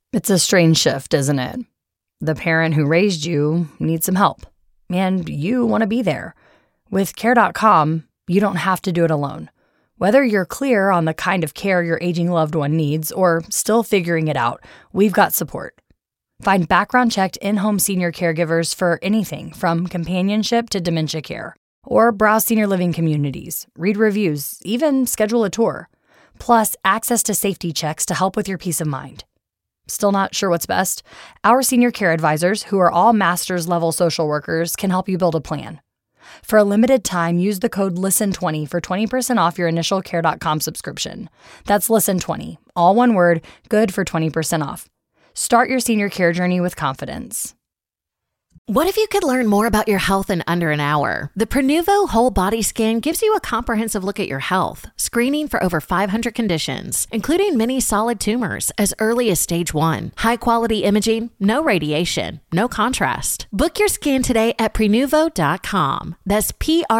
It's a strange shift, isn't it? The parent who raised you needs some help, and you want to be there. With Care.com, you don't have to do it alone. Whether you're clear on the kind of care your aging loved one needs or still figuring it out, we've got support. Find background-checked in-home senior caregivers for anything from companionship to dementia care. Or browse senior living communities, read reviews, even schedule a tour. Plus, access to safety checks to help with your peace of mind. Still not sure what's best? Our senior care advisors, who are all master's level social workers, can help you build a plan. For a limited time, use the code LISTEN20 for 20% off your initial Care.com subscription. That's LISTEN20, all one word, good for 20% off. Start your senior care journey with confidence. What if you could learn more about your health in under an hour? The Prenuvo Whole Body Scan gives you a comprehensive look at your health, screening for over 500 conditions, including many solid tumors as early as stage 1. High-quality imaging, no radiation, no contrast. Book your scan today at Prenuvo.com. That's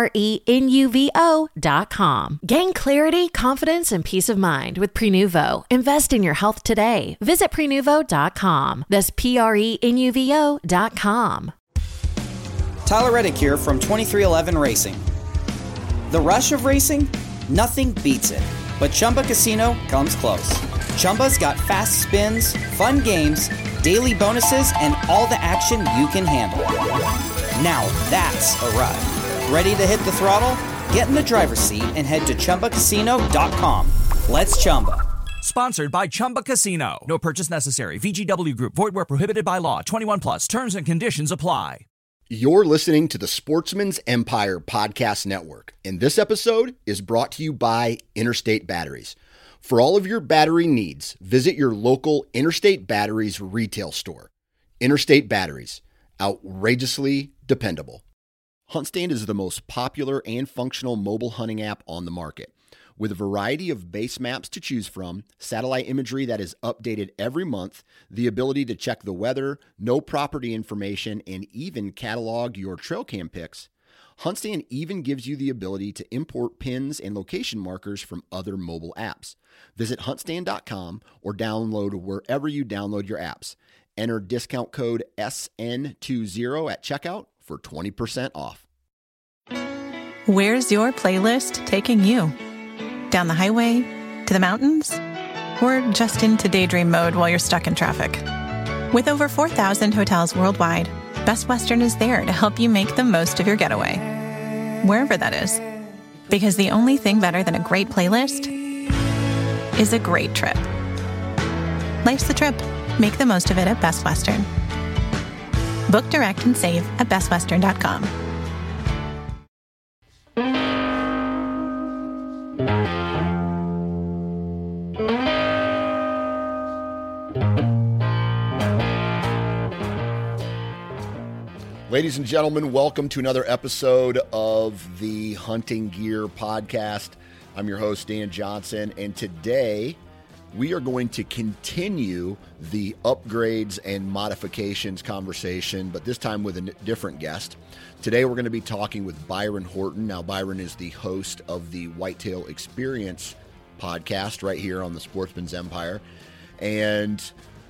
Prenuvo.com. Gain clarity, confidence, and peace of mind with Prenuvo. Invest in your health today. Visit Prenuvo.com. That's Prenuvo.com. Tyler Reddick here from 2311 Racing. The rush of racing? Nothing beats it. But Chumba Casino comes close. Chumba's got fast spins, fun games, daily bonuses, and all the action you can handle. Now that's a ride. Ready to hit the throttle? Get in the driver's seat and head to ChumbaCasino.com. Let's Chumba. Sponsored by Chumba Casino. No purchase necessary. VGW Group. Void where prohibited by law. 21 plus. Terms and conditions apply. You're listening to the Sportsman's Empire Podcast Network, and this episode is brought to you by Interstate Batteries. For all of your battery needs, visit your local Interstate Batteries retail store. Interstate Batteries, outrageously dependable. HuntStand is the most popular and functional mobile hunting app on the market. With a variety of base maps to choose from, satellite imagery that is updated every month, the ability to check the weather, know property information, and even catalog your trail cam pics, HuntStand even gives you the ability to import pins and location markers from other mobile apps. Visit huntstand.com or download wherever you download your apps. Enter discount code SN20 at checkout for 20% off. Where's your playlist taking you? Down the highway? To the mountains? Or just into daydream mode while you're stuck in traffic? With over 4,000 hotels worldwide, Best Western is there to help you make the most of your getaway, wherever that is. Because the only thing better than a great playlist is a great trip. Life's the trip. Make the most of it at Best Western. Book direct and save at bestwestern.com. Ladies and gentlemen, welcome to another episode of the Hunting Gear Podcast. I'm your host, Dan Johnson, and today we are going to continue the upgrades and modifications conversation, but this time with a different guest. Today we're going to be talking with Byron Horton. Now, Byron is the host of the Whitetail Experience podcast right here on the Sportsman's Empire, and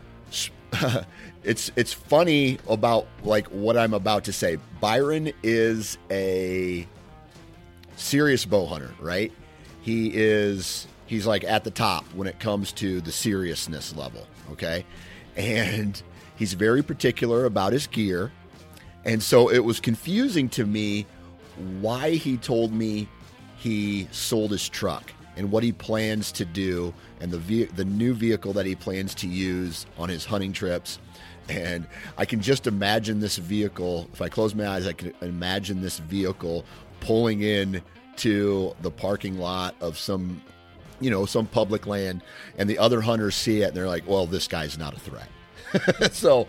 it's funny about like what I'm about to say. Byron is a serious bow hunter, right? He's like at the top when it comes to the seriousness level, okay? And he's very particular about his gear. And so it was confusing to me why he told me he sold his truck and what he plans to do and the new vehicle that he plans to use on his hunting trips. And I can just imagine this vehicle. If I close my eyes, I can imagine this vehicle pulling in to the parking lot of some public land, and the other hunters see it and they're like, well, this guy's not a threat. So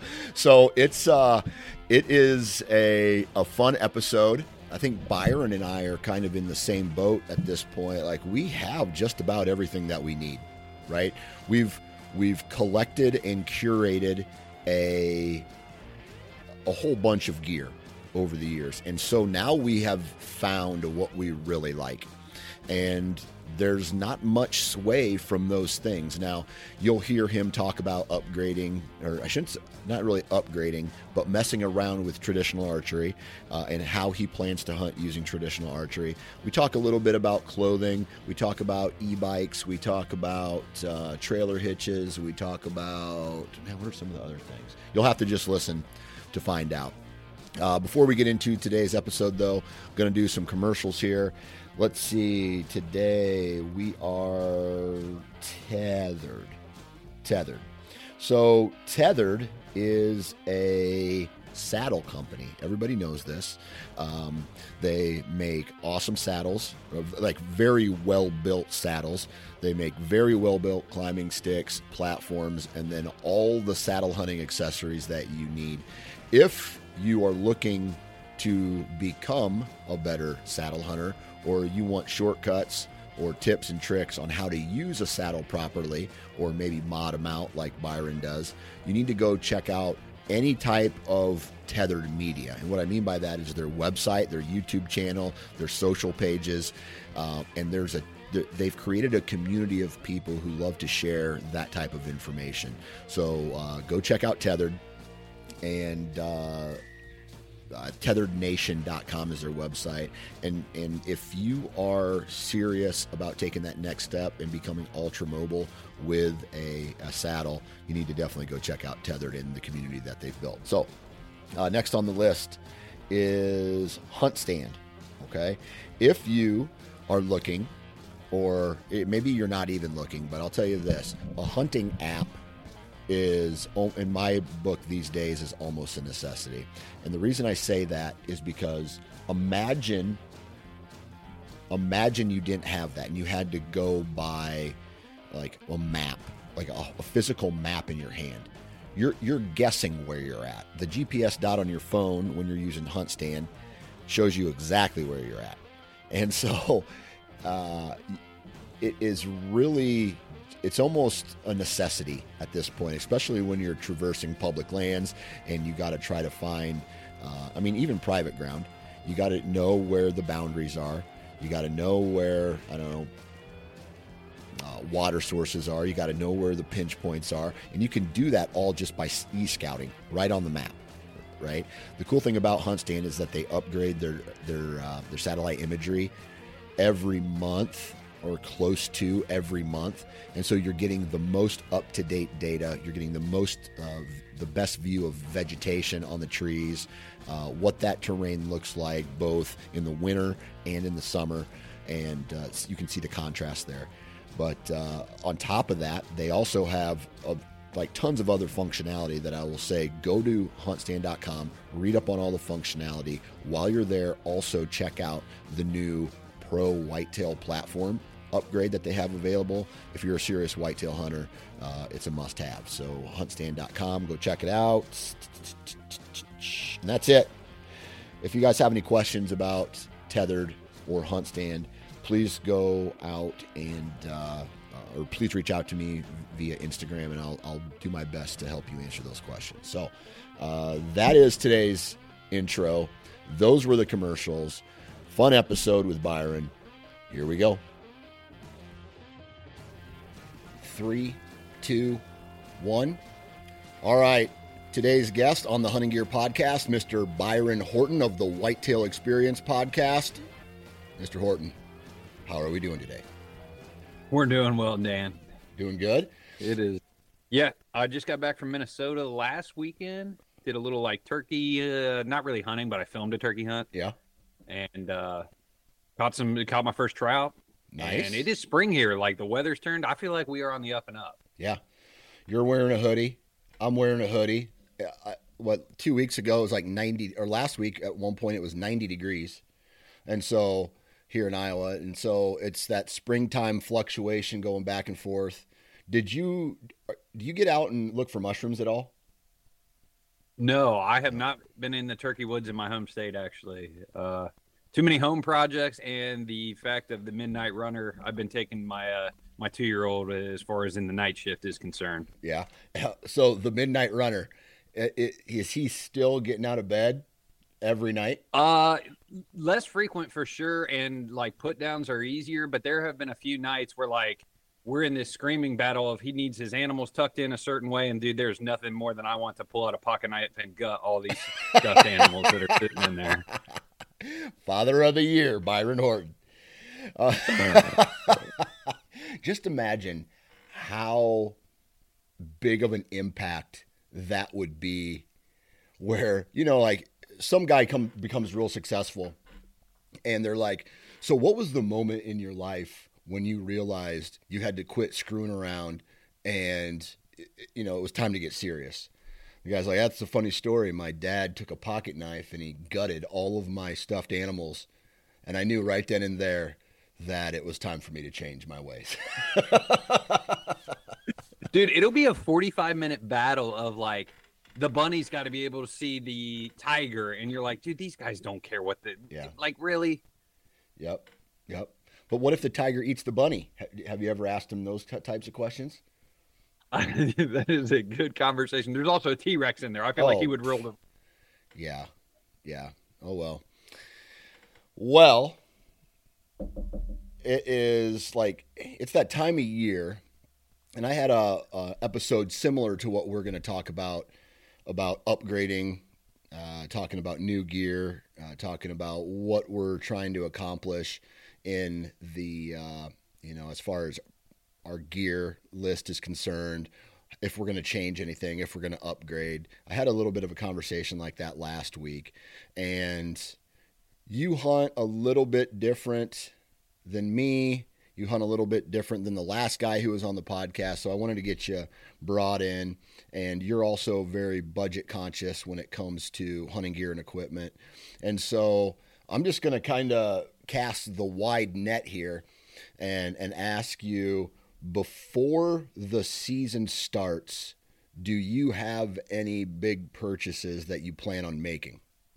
it is a fun episode. I think Byron and I are kind of in the same boat at this point. Like, we have just about everything that we need, right? We've collected and curated a whole bunch of gear over the years. And so now we have found what we really like. And there's not much sway from those things. Now, you'll hear him talk about upgrading, or I shouldn't say, not really upgrading, but messing around with traditional archery and how he plans to hunt using traditional archery. We talk a little bit about clothing. We talk about e-bikes. We talk about trailer hitches. We talk about, man, what are some of the other things? You'll have to just listen to find out. Before we get into today's episode, though, I'm going to do some commercials here. Let's see. Today we are Tethered. So Tethered is a saddle company. Everybody knows this. They make awesome saddles, like very well-built saddles. They make very well-built climbing sticks, platforms, and then all the saddle hunting accessories that you need. If you are looking to become a better saddle hunter, or you want shortcuts or tips and tricks on how to use a saddle properly, or maybe mod them out like Byron does, you need to go check out any type of Tethered media. And what I mean by that is their website, their YouTube channel, their social pages, and they've created a community of people who love to share that type of information. So go check out Tethered, and tetherednation.com is their website. And if you are serious about taking that next step and becoming ultra mobile with a saddle, you need to definitely go check out Tethered and the community that they've built. So next on the list is HuntStand. Okay, if you are looking, or maybe you're not even looking, but I'll tell you this: a hunting app is, in my book these days, is almost a necessity. And the reason I say that is because imagine you didn't have that and you had to go by like a map, like a physical map in your hand. You're guessing where you're at. The GPS dot on your phone when you're using HuntStand shows you exactly where you're at. And so it is really, it's almost a necessity at this point, especially when you're traversing public lands and you got to try to find, even private ground. You got to know where the boundaries are. You got to know where, water sources are. You got to know where the pinch points are. And you can do that all just by e-scouting right on the map, right? The cool thing about HuntStand is that they upgrade their satellite imagery every month, or close to every month. And so you're getting the most up-to-date data. You're getting the best view of vegetation on the trees, what that terrain looks like both in the winter and in the summer. And you can see the contrast there. But on top of that, they also have tons of other functionality that I will say, go to huntstand.com, read up on all the functionality. While you're there, also check out the new Pro Whitetail platform upgrade that they have available. If you're a serious whitetail hunter, it's a must-have. So huntstand.com, go check it out. And that's it. If you guys have any questions about Tethered or HuntStand, please go out and or please reach out to me via Instagram, and I'll do my best to help you answer those questions. So that is today's intro. Those were the commercials. Fun episode with Byron. Here we go. 3, 2, 1. All right. Today's guest on the Hunting Gear Podcast, Mr. Byron Horton of the Whitetail Experience Podcast. Mr. Horton, how are we doing today? We're doing well, Dan. Doing good? It is. Yeah, I just got back from Minnesota last weekend. Did a little turkey, not really hunting, but I filmed a turkey hunt. Yeah. And caught my first trout. Nice. And it is spring here. The weather's turned. I feel like we are on the up and up. Yeah. You're wearing a hoodie. I'm wearing a hoodie. 2 weeks ago it was 90, or last week at one point it was 90 degrees. And so here in Iowa. And so it's that springtime fluctuation going back and forth. Do you get out and look for mushrooms at all? No, I have not been in the turkey woods in my home state, actually. Too many home projects, and the fact of the midnight runner, I've been taking my 2-year-old as far as in the night shift is concerned. Yeah. So the midnight runner, is he still getting out of bed every night? Less frequent for sure, and like put downs are easier. But there have been a few nights where like we're in this screaming battle of he needs his animals tucked in a certain way, and dude, there's nothing more than I want to pull out a pocket knife and gut all these stuffed animals that are sitting in there. Father of the Year, Byron Horton. Just imagine how big of an impact that would be, where, you know, like some guy becomes real successful and they're like, so what was the moment in your life when you realized you had to quit screwing around and, you know, it was time to get serious? The guy's like, that's a funny story. My dad took a pocket knife and he gutted all of my stuffed animals. And I knew right then and there that it was time for me to change my ways. Dude, it'll be a 45-minute battle of like, the bunny's got to be able to see the tiger. And you're like, dude, these guys don't care what like, really? Yep. But what if the tiger eats the bunny? Have you ever asked him those types of questions? That is a good conversation. There's also a T-Rex in there. I feel like he would rule them. Yeah. Oh, well, it is like, it's that time of year, and I had a episode similar to what we're going to talk about upgrading, talking about new gear, talking about what we're trying to accomplish in the, as far as our gear list is concerned, if we're going to change anything, if we're going to upgrade. I had a little bit of a conversation like that last week, and you hunt a little bit different than me. You hunt a little bit different than the last guy who was on the podcast. So I wanted to get you brought in, and you're also very budget conscious when it comes to hunting gear and equipment. And so I'm just going to kind of cast the wide net here and ask you, before the season starts, do you have any big purchases that you plan on making?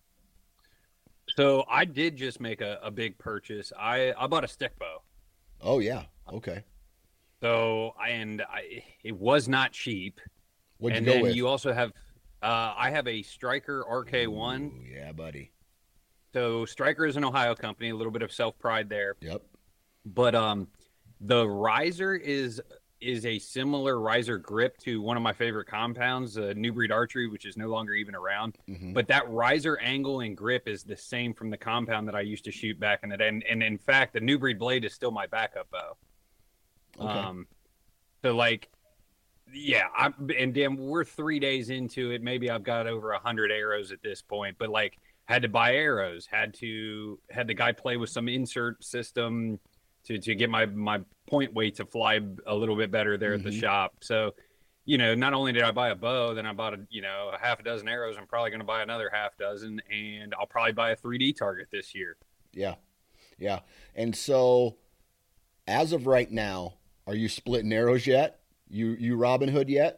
So I did just make a big purchase. I bought a stick bow. Oh yeah. Okay. So it was not cheap. What'd you go then with? You also have, I have a Striker RK1. Ooh, yeah, buddy. So Striker is an Ohio company, a little bit of self-pride there. Yep. But the riser is a similar riser grip to one of my favorite compounds, New Breed Archery, which is no longer even around. Mm-hmm. But that riser angle and grip is the same from the compound that I used to shoot back in the day. And in fact, the New Breed blade is still my backup bow. Okay. So like, yeah, and damn, we're 3 days into it. Maybe I've got over 100 arrows at this point, but like, had to buy arrows, had the guy play with some insert system to get my point weight to fly a little bit better there at the shop. So, not only did I buy a bow, then I bought a half a dozen arrows. I'm probably going to buy another half dozen, and I'll probably buy a 3D target this year. Yeah. And so, as of right now, are you splitting arrows yet? You Robin Hood yet?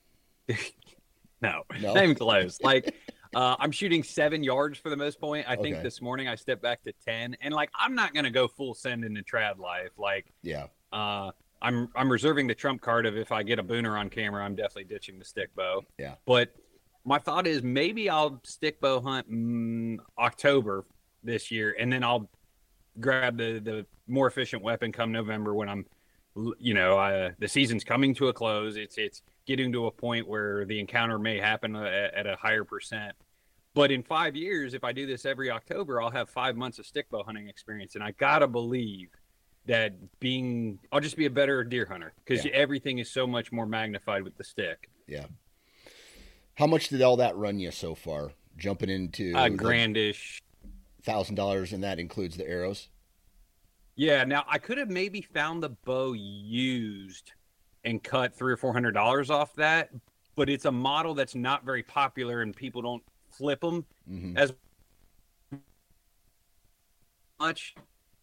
No, not even close. Like, I'm shooting 7 yards for the most point. I think this morning I stepped back to 10, and like, I'm not going to go full send into trad life. Like, yeah. I'm reserving the trump card of, if I get a booner on camera, I'm definitely ditching the stick bow. Yeah. But my thought is maybe I'll stick bow hunt October this year, and then I'll grab the more efficient weapon come November when I'm, the season's coming to a close. It's getting to a point where the encounter may happen at a higher percent. But in 5 years, if I do this every October, I'll have 5 months of stick bow hunting experience. And I got to believe that I'll just be a better deer hunter, because everything is so much more magnified with the stick. Yeah. How much did all that run you so far? Jumping into $1,000-ish. $1,000, and that includes the arrows? Yeah. Now, I could have maybe found the bow used and cut $300 or $400 off that, but it's a model that's not very popular, and people don't flip them as much.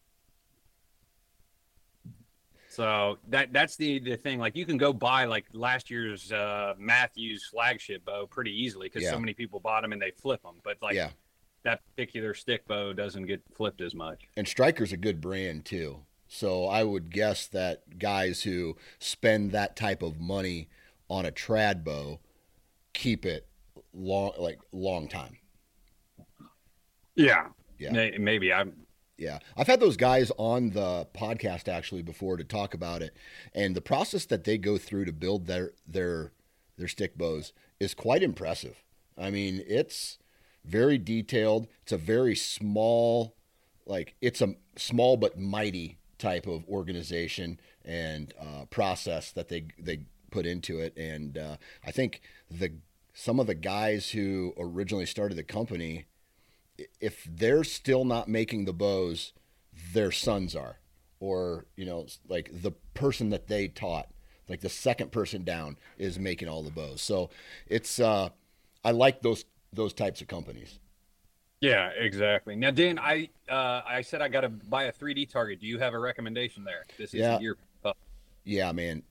So that's the thing. Like, you can go buy like last year's Matthews flagship bow pretty easily, because so many people bought them and they flip them. But like that particular stick bow doesn't get flipped as much. And Striker's a good brand too. So I would guess that guys who spend that type of money on a trad bow keep it long time. Yeah. Yeah. Maybe Yeah. I've had those guys on the podcast actually before to talk about it. And the process that they go through to build their stick bows is quite impressive. I mean, it's very detailed. It's a very small, it's a small but mighty type of organization and process that they put into it. And I think some of the guys who originally started the company, if they're still not making the bows, their sons are, or, like the person that they taught, like the second person down is making all the bows. So it's, I like those types of companies. Yeah, exactly. Now, Dan, I said I got to buy a 3D target. Do you have a recommendation there? This is your Yeah, man.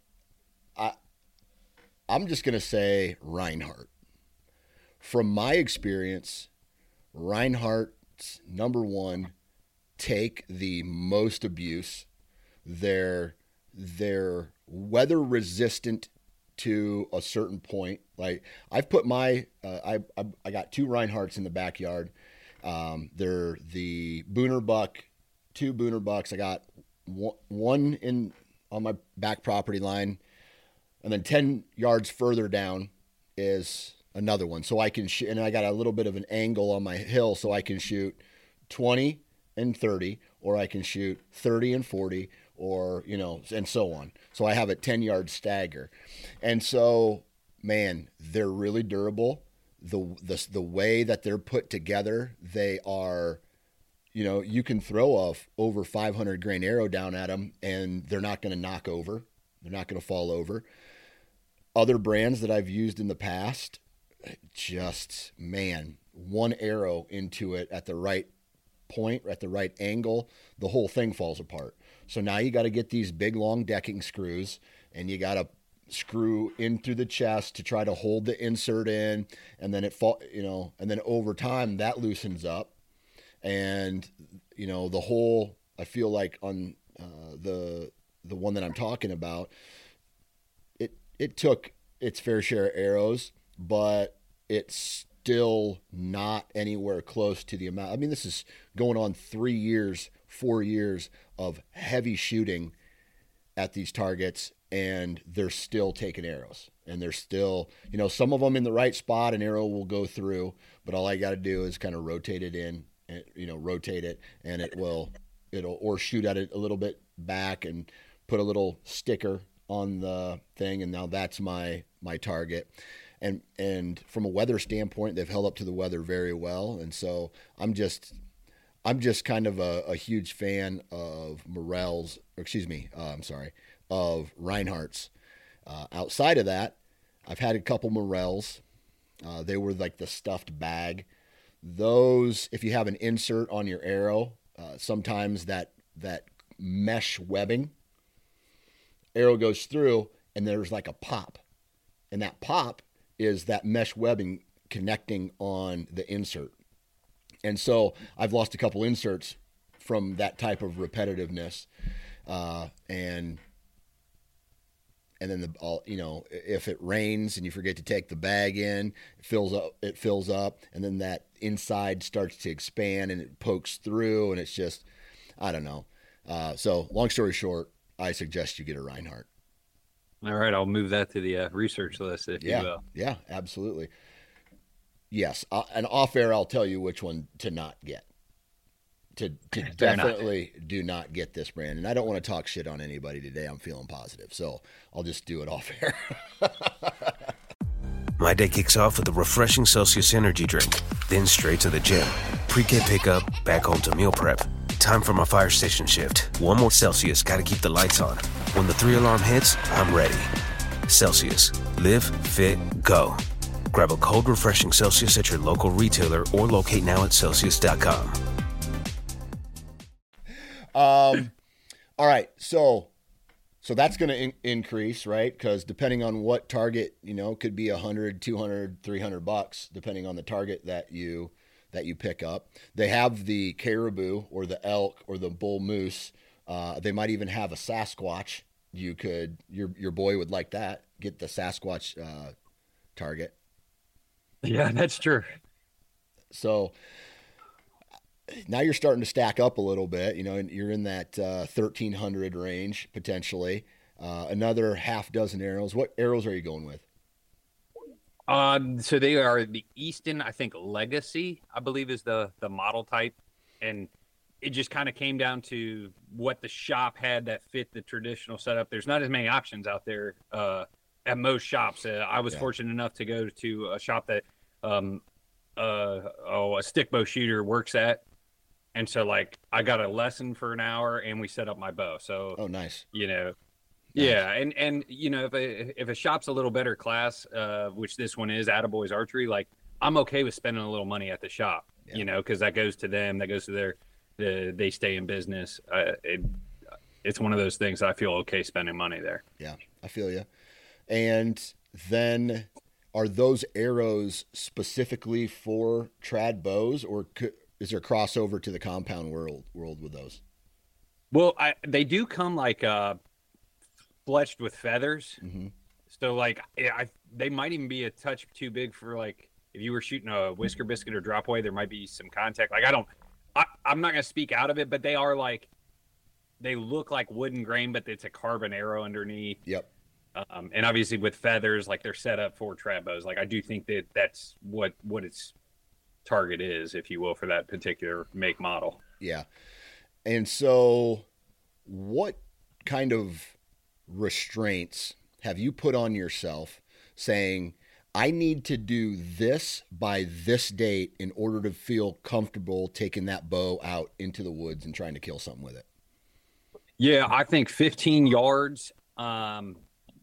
I'm just going to say Reinhardt. From my experience, Reinhardt's number one, take the most abuse. They're weather resistant to a certain point. Like I've put I got 2 Reinhardts in the backyard. They're the Booner Buck, 2 Booner Bucks. I got one on my back property line, and then 10 yards further down is another one. So I can shoot, and I got a little bit of an angle on my hill, so I can shoot 20 and 30, or I can shoot 30 and 40, or, and so on. So I have a 10-yard stagger. And so, man, they're really durable. The way that they're put together, they are, you can throw a over 500 grain arrow down at them and they're not going to knock over. They're not going to fall over. Other brands that I've used in the past, just, man, one arrow into it at the right point, at the right angle, the whole thing falls apart. So now you got to get these big long decking screws, and you got to screw in through the chest to try to hold the insert in, and then and then over time that loosens up, and the whole, I feel like on the one that I'm talking about, it took its fair share of arrows, but it's still not anywhere close to the amount. I mean, this is going on 4 years of heavy shooting at these targets, and they're still taking arrows, and they're still, some of them in the right spot, an arrow will go through, but all I got to do is kind of rotate it in, and, rotate it, and it'll or shoot at it a little bit back and put a little sticker on the thing, and now that's my target. And from a weather standpoint, they've held up to the weather very well. And so I'm just kind of a huge fan of of Reinhardt's. Outside of that, I've had a couple Morels. They were like the stuffed bag. Those, if you have an insert on your arrow, sometimes that mesh webbing, arrow goes through and there's like a pop. And that pop is that mesh webbing connecting on the insert. And so I've lost a couple inserts from that type of repetitiveness. And then if it rains and you forget to take the bag in, it fills up, and then that inside starts to expand and it pokes through, and it's just, I don't know. So long story short, I suggest you get a Reinhardt. All right, I'll move that to the research list, if you will. Yeah, absolutely. Yes, and off air, I'll tell you which one to not get. To definitely do not get this brand. And I don't want to talk shit on anybody today. I'm feeling positive, so I'll just do it off air. My day kicks off with a refreshing Celsius energy drink, then straight to the gym. Pre-K pickup, back home to meal prep. Time for my fire station shift. One more Celsius, gotta keep the lights on. When the 3-alarm hits, I'm ready. Celsius. Live, fit, go. Grab a cold, refreshing Celsius at your local retailer or locate now at Celsius.com. All right. So that's going to increase, right? Because depending on what target, could be $100, $200, $300, depending on the target that you pick up. They have the caribou or the elk or the bull moose. They might even have a Sasquatch. Your boy would like that. Get the Sasquatch target. Yeah, that's true. So now you're starting to stack up a little bit, and you're in that 1,300 range potentially. Another half dozen arrows. What arrows are you going with? So they are the Easton, I think Legacy, I believe is the model type. And it just kind of came down to what the shop had that fit the traditional setup. There's not as many options out there at most shops. I was fortunate enough to go to a shop that a stick bow shooter works at. And so like I got a lesson for an hour and we set up my bow. So, oh, nice. Nice. Yeah. And if a shop's a little better class, which this one is, Attaboys Archery, like I'm okay with spending a little money at the shop, cause that goes to them, that goes to they stay in business. It's one of those things I feel okay spending money there. Yeah, I feel you. And then are those arrows specifically for trad bows, or is there crossover to the compound world with those? Well, they do come like fletched with feathers. Mm-hmm. So like they might even be a touch too big for like if you were shooting a whisker biscuit or drop away, there might be some contact. Like I'm not going to speak out of it, but they are like, they look like wooden grain, but it's a carbon arrow underneath. Yep. And obviously with feathers, like they're set up for trad bows. Like I do think that's what its target is, if you will, for that particular make model. Yeah. And so what kind of restraints have you put on yourself saying, I need to do this by this date in order to feel comfortable taking that bow out into the woods and trying to kill something with it? Yeah, I think 15 yards. And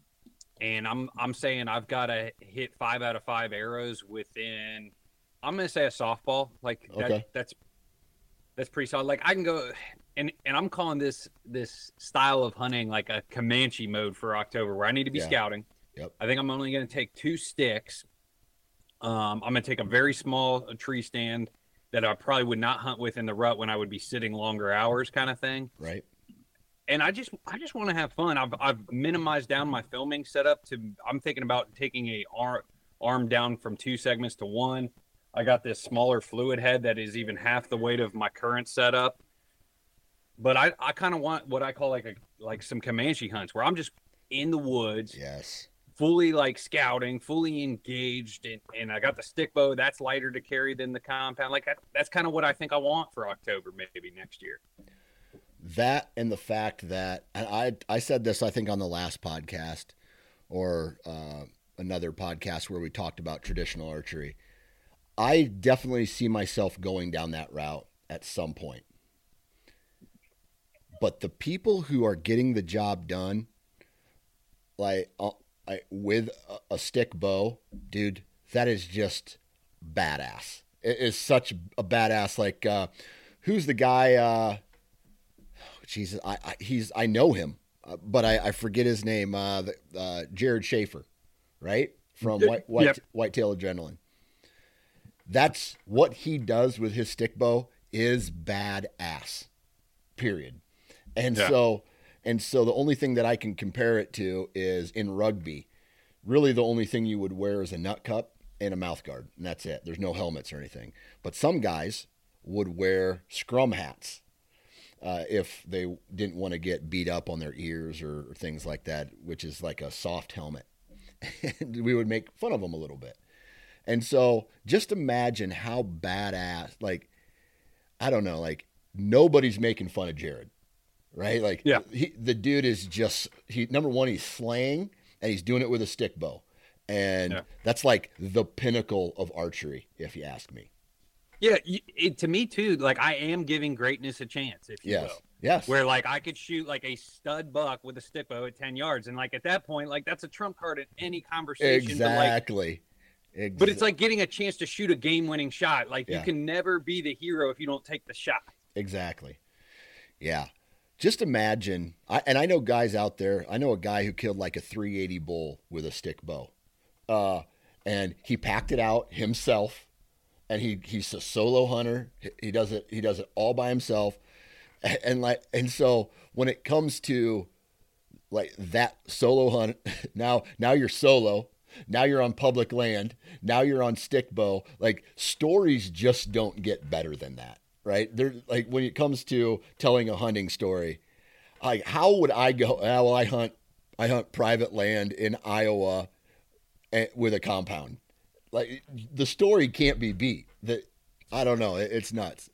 I'm saying I've got to hit 5 out of 5 arrows within, I'm going to say a softball. Like okay. That's pretty solid. Like I can go and I'm calling this style of hunting like a Comanche mode for October, where I need to be scouting. Yep. I think I'm only going to take 2 sticks. I'm going to take a very small tree stand that I probably would not hunt with in the rut when I would be sitting longer hours, kind of thing. Right. And I just want to have fun. I've minimized down my filming setup to, I'm thinking about taking a arm down from 2 segments to 1. I got this smaller fluid head that is even half the weight of my current setup. But I kind of want what I call like some Comanche hunts where I'm just in the woods. Yes. Fully like scouting, fully engaged, and I got the stick bow that's lighter to carry than the compound. Like that's kind of what I think I want for October, maybe next year. That and the fact that, and I said this, I think on the last podcast or another podcast where we talked about traditional archery, I definitely see myself going down that route at some point. But the people who are getting the job done, like with a stick bow, dude, that is just badass. It is such a badass. Like, who's the guy? Jesus, I know him, but I forget his name. Jared Schaefer, right? From Whitetail Adrenaline. That's what he does with his stick bow is badass. Period. And so the only thing that I can compare it to is in rugby. Really, the only thing you would wear is a nut cup and a mouth guard, and that's it. There's no helmets or anything. But some guys would wear scrum hats if they didn't want to get beat up on their ears or things like that, which is like a soft helmet. And we would make fun of them a little bit. And so just imagine how badass, like, I don't know, like nobody's making fun of Jared, right? Like the dude is just, number one, he's slaying and he's doing it with a stick bow. And that's like the pinnacle of archery, if you ask me. Yeah, to me too, like I am giving greatness a chance, if you will. Yes. Where like I could shoot like a stud buck with a stick bow at 10 yards. And like at that point, like that's a trump card in any conversation. Exactly. But it's like getting a chance to shoot a game-winning shot. Like you can never be the hero if you don't take the shot. Exactly. Yeah. Just imagine, I know guys out there, I know a guy who killed like a 380 bull with a stick bow. And he packed it out himself. And he's a solo hunter. He does it all by himself. And so when it comes to like that solo hunt, now you're solo. Now you're on public land. Now you're on stick bow. Like stories just don't get better than that, right? They're like, when it comes to telling a hunting story, like, how would I go? Well, I hunt private land in Iowa with a compound. Like, the story can't be beat. I don't know. It's nuts.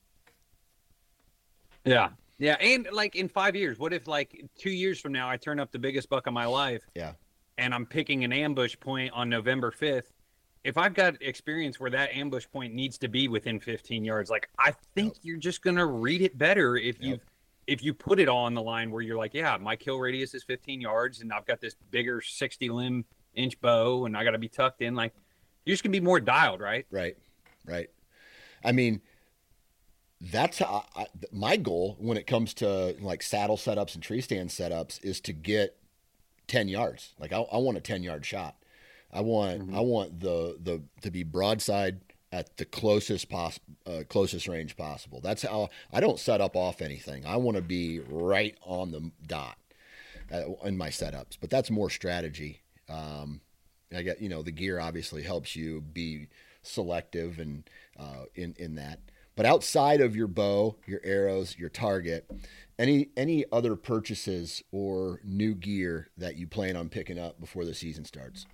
Yeah. Yeah. And like in 5 years, what if like 2 years from now, I turn up the biggest buck of my life? Yeah. And I'm picking an ambush point on November 5th. If I've got experience where that ambush point needs to be within 15 yards, like, I think you're just going to read it better if you put it all on the line where you're like, yeah, my kill radius is 15 yards and I've got this bigger 60 limb inch bow and I got to be tucked in. Like, you're just going to be more dialed, right? Right. I mean, that's how my goal when it comes to like saddle setups and tree stand setups is to get 10 yards. Like, I want a 10-yard shot. I want the to be broadside at the closest range possible. That's how I don't set up off anything. I want to be right on the dot in my setups, but that's more strategy. I get, the gear obviously helps you be selective and in that. But outside of your bow, your arrows, your target, any other purchases or new gear that you plan on picking up before the season starts?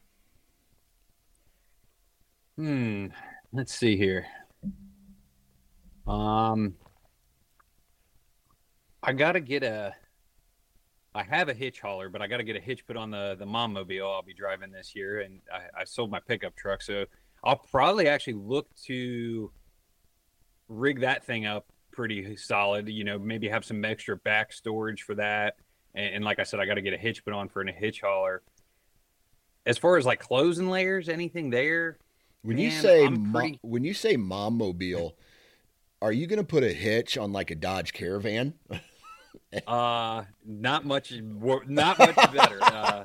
Let's see here. I have a hitch hauler, but I got to get a hitch put on the mom mobile I'll be driving this year. And I sold my pickup truck. So I'll probably actually look to rig that thing up pretty solid, maybe have some extra back storage for that. And like I said, I got to get a hitch put on for a hitch hauler. As far as like clothes and layers, anything there? When you say mom mobile, are you going to put a hitch on like a Dodge Caravan? Not much better.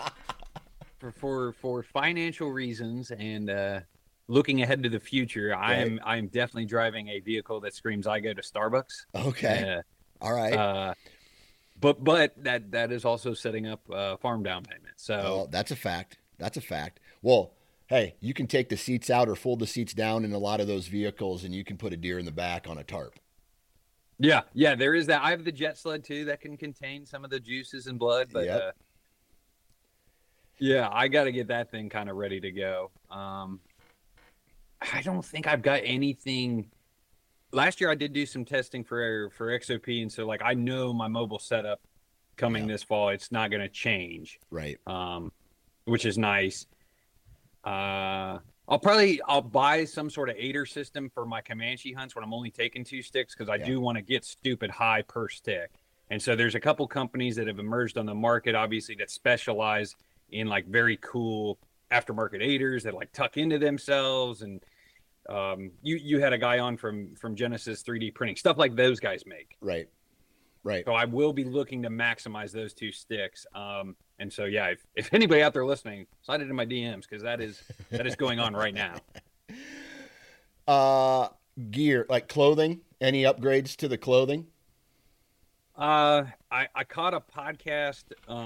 For financial reasons and looking ahead to the future, right. I am definitely driving a vehicle that screams I go to Starbucks. Okay. All right. But that is also setting up farm down payment. So that's a fact. Well, hey, you can take the seats out or fold the seats down in a lot of those vehicles, and you can put a deer in the back on a tarp. Yeah, there is that. I have the jet sled too that can contain some of the juices and blood, but yeah, I got to get that thing kind of ready to go. I don't think I've got anything. Last year I did do some testing for XOP, and so like I know my mobile setup coming this fall, it's not going to change, right? Which is nice. I'll buy some sort of aider system for my Comanche hunts when I'm only taking 2 sticks, because I do want to get stupid high per stick. And so there's a couple companies that have emerged on the market, obviously, that specialize in like very cool aftermarket aiders that like tuck into themselves. And you had a guy on from Genesis 3D printing, stuff like those guys make. Right. So I will be looking to maximize those 2 sticks. And so, yeah, if anybody out there listening, slide it in my DMs, because that is going on right now. Gear, like clothing, any upgrades to the clothing? I caught a podcast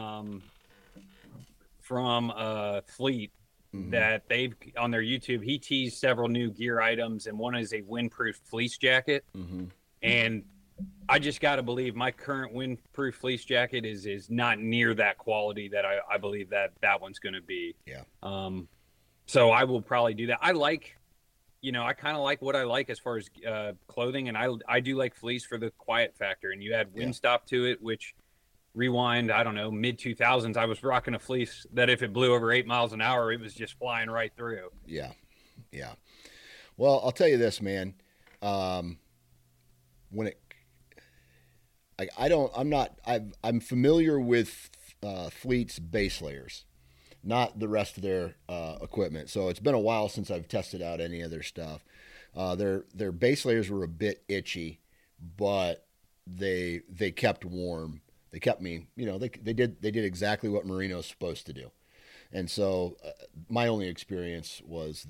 from Fleet that they've on their YouTube. He teased several new gear items, and one is a windproof fleece jacket. And I just got to believe my current windproof fleece jacket is not near that quality that I believe that one's going to be. Yeah. So I will probably do that. I like, I kind of like what I like as far as clothing, and I do like fleece for the quiet factor. And you add windstop to it, which rewind, I don't know, mid 2000s, I was rocking a fleece that if it blew over 8 miles an hour, it was just flying right through. Yeah. Well, I'll tell you this, man. I'm familiar with Fleet's base layers, not the rest of their equipment. So it's been a while since I've tested out any of their stuff. Their base layers were a bit itchy, but they kept warm. They kept me, they did exactly what Merino's supposed to do. And so my only experience was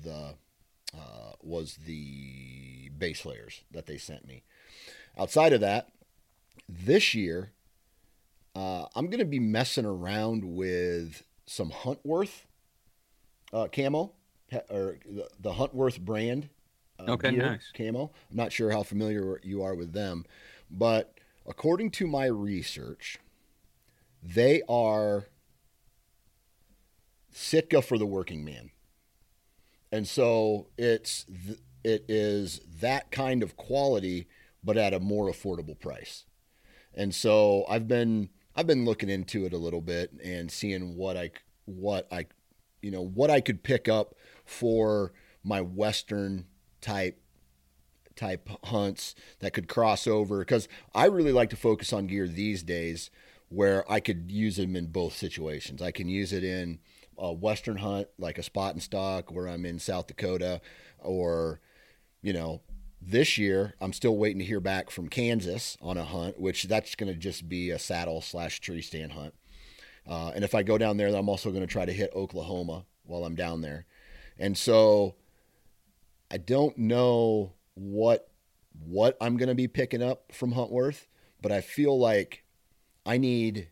the base layers that they sent me. Outside of that, this year, I'm going to be messing around with some Huntworth camo, or the Huntworth brand Okay, gear, nice. camo. I'm not sure how familiar you are with them, but according to my research, they are Sitka for the working man. And so it is that kind of quality, but at a more affordable price. And so I've been looking into it a little bit and seeing what I could pick up for my Western type hunts that could cross over, because I really like to focus on gear these days where I could use them in both situations. I can use it in a Western hunt, like a spot and stock where I'm in South Dakota, or, this year I'm still waiting to hear back from Kansas on a hunt, which that's going to just be a saddle/tree stand hunt. And if I go down there, I'm also going to try to hit Oklahoma while I'm down there. And so I don't know what I'm going to be picking up from Huntworth, but I feel like I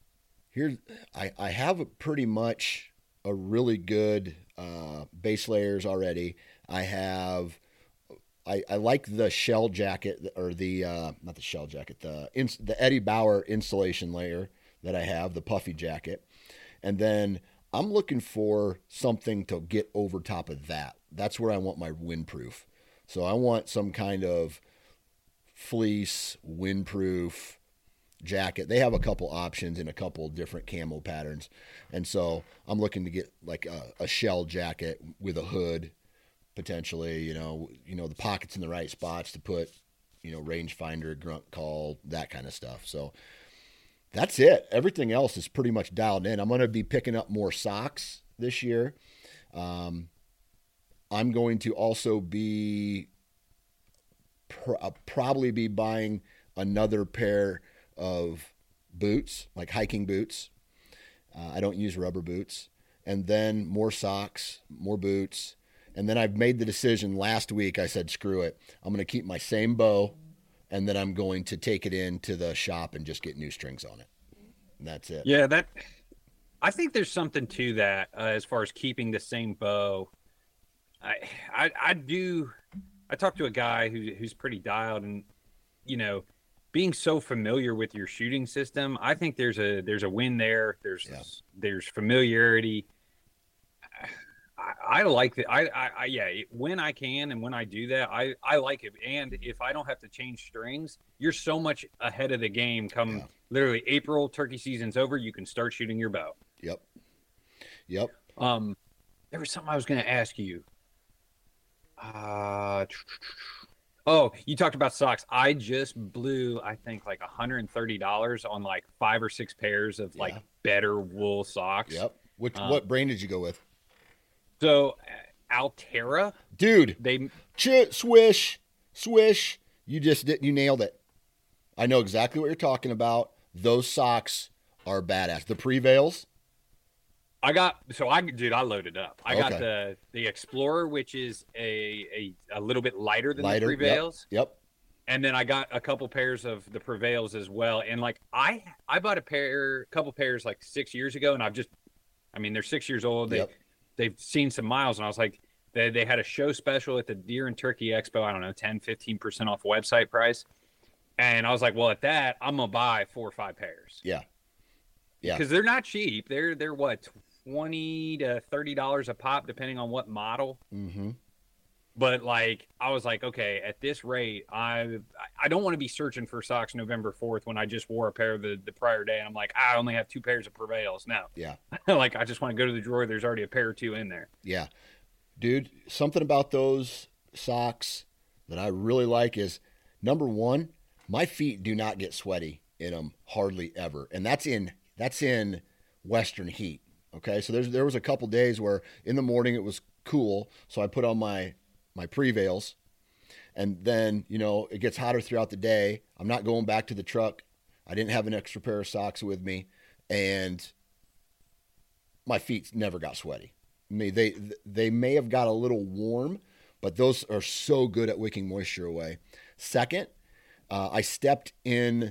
have pretty much a really good base layers already. I like the shell jacket, or not the shell jacket, the Eddie Bauer insulation layer that I have, the puffy jacket. And then I'm looking for something to get over top of that. That's where I want my windproof. So I want some kind of fleece windproof jacket. They have a couple options in a couple different camo patterns. And so I'm looking to get like a shell jacket with a hood, potentially, the pockets in the right spots to put, rangefinder, grunt call, that kind of stuff. So that's it. Everything else is pretty much dialed in. I'm going to be picking up more socks this year. I'm going to also be probably be buying another pair of boots, like hiking boots. I don't use rubber boots. And then more socks, more boots. And then I've made the decision last week. I said, screw it. I'm going to keep my same bow, and then I'm going to take it into the shop and just get new strings on it. And that's it. Yeah, I think there's something to that as far as keeping the same bow. I talked to a guy who's pretty dialed, and being so familiar with your shooting system, I think there's a win there. There's familiarity. I like it. When I can and when I do that, I like it. And if I don't have to change strings, you're so much ahead of the game. Literally April, turkey season's over, you can start shooting your bow. Yep. There was something I was going to ask you. You talked about socks. I just blew, I think, like $130 on like 5 or 6 pairs of like better wool socks. Yep. What brand did you go with? So Altera, dude, swish. You nailed it. I know exactly what you're talking about. Those socks are badass. The Prevails. I loaded up. I got the Explorer, which is a little bit lighter than the Prevails. Yep. And then I got a couple pairs of the Prevails as well. And like I bought a couple pairs like 6 years ago, and they're 6 years old. They've seen some miles, and I was like, they had a show special at the Deer and Turkey Expo. I don't know, 10-15% off website price. And I was like, well, at that, I'm gonna buy 4 or 5 pairs. Yeah. Because they're not cheap. They're what, $20 to $30 a pop, depending on what model. Mm-hmm. But like, I was like, okay, at this rate, I don't want to be searching for socks November 4th when I just wore a pair the prior day. And I'm like, I only have 2 pairs of Prevails now. Yeah. Like, I just want to go to the drawer. There's already a pair or 2 in there. Yeah. Dude, something about those socks that I really like is, number one, my feet do not get sweaty in them hardly ever. And that's in Western heat. Okay. So there was a couple days where in the morning it was cool. So I put on my Prevails, and then, it gets hotter throughout the day. I'm not going back to the truck. I didn't have an extra pair of socks with me, and my feet never got sweaty. I mean, they may have got a little warm, but those are so good at wicking moisture away. Second, I stepped in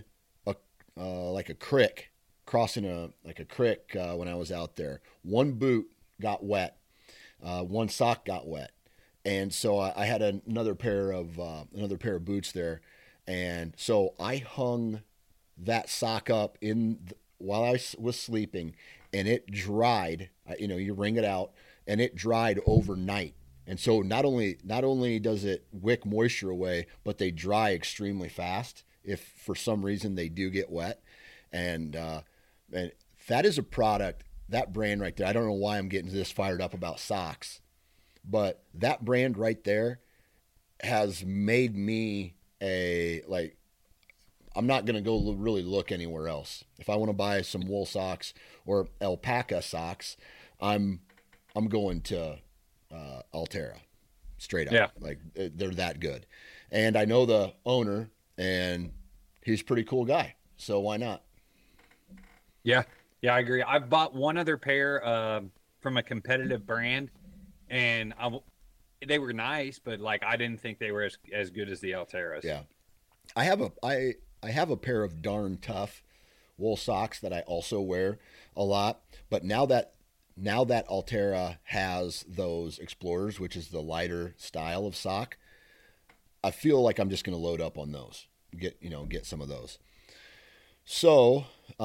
a creek, crossing a creek when I was out there. One boot got wet. One sock got wet. And so I had another pair of boots there, and so I hung that sock up while I was sleeping, and it dried. You wring it out, and it dried overnight. And so not only does it wick moisture away, but they dry extremely fast if for some reason they do get wet. And that is a product, that brand right there. I don't know why I'm getting this fired up about socks, but that brand right there has made me I'm not going to go really look anywhere else. If I want to buy some wool socks or alpaca socks, I'm going to Altera, straight up. Yeah. Like they're that good. And I know the owner, and he's a pretty cool guy. So why not? Yeah, I agree. I've bought one other pair from a competitive brand, and they were nice, but like I didn't think they were as good as the Alteras. Yeah, I have a pair of Darn Tough wool socks that I also wear a lot. But now that Altera has those Explorers, which is the lighter style of sock, I feel like I'm just going to load up on those. Get some of those. So,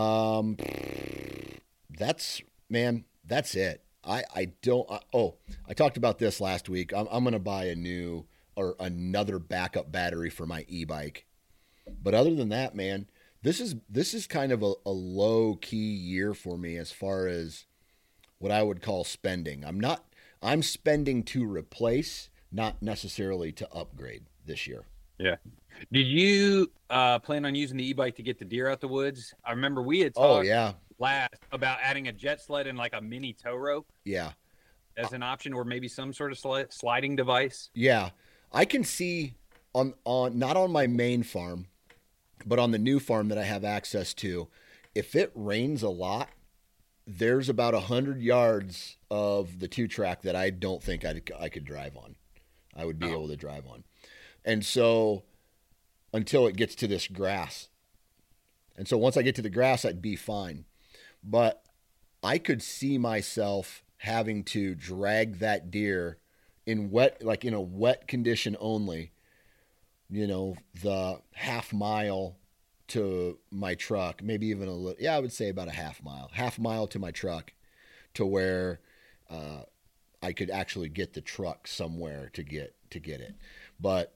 that's it. I talked about this last week. I'm going to buy another backup battery for my e-bike. But other than that, man, this is kind of a low key year for me as far as what I would call spending. I'm spending to replace, not necessarily to upgrade this year. Yeah. Did you plan on using the e-bike to get the deer out the woods? I remember we had talked last about adding a jet sled and like a mini tow rope. Yeah. As an option, or maybe some sort of sliding device. Yeah. I can see on not on my main farm, but on the new farm that I have access to, if it rains a lot, there's about 100 yards of the 2-track that I don't think I could drive on. I would be able to drive on. And so until it gets to this grass. And so once I get to the grass, I'd be fine. But I could see myself having to drag that deer in a wet condition only, the half mile to my truck, maybe even a little, I would say about a half mile to my truck, to where I could actually get the truck somewhere to get it. But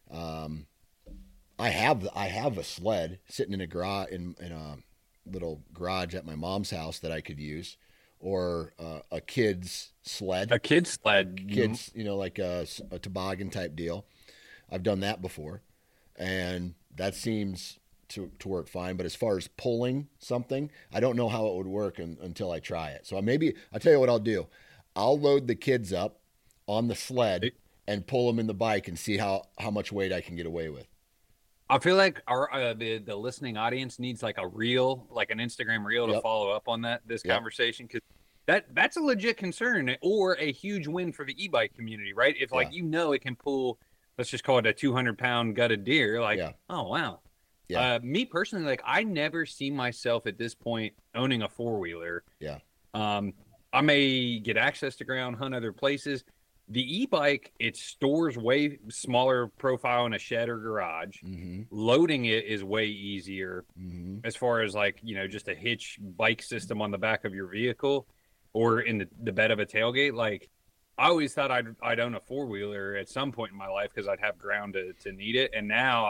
I have a sled sitting in a little garage at my mom's house that I could use, or a kid's sled. A kid's sled. Kids, like a toboggan type deal. I've done that before, and that seems to work fine. But as far as pulling something, I don't know how it would work until I try it. So I'll tell you what I'll do. I'll load the kids up on the sled and pull them in the bike and see how much weight I can get away with. I feel like the listening audience needs like a reel, like an Instagram reel to follow up on this conversation, because that's a legit concern, or a huge win for the e-bike community, right? If it can pull, let's just call it a 200-pound gutted deer, oh wow. Yeah. Me personally, like I never see myself at this point owning a 4-wheeler. Yeah. I may get access to ground, hunt other places. The e-bike, it stores way smaller profile in a shed or garage. Mm-hmm. Loading it is way easier, mm-hmm. as far as just a hitch bike system on the back of your vehicle or in the bed of a tailgate. Like I always thought I'd own a 4-wheeler at some point in my life because I'd have ground to need it. And now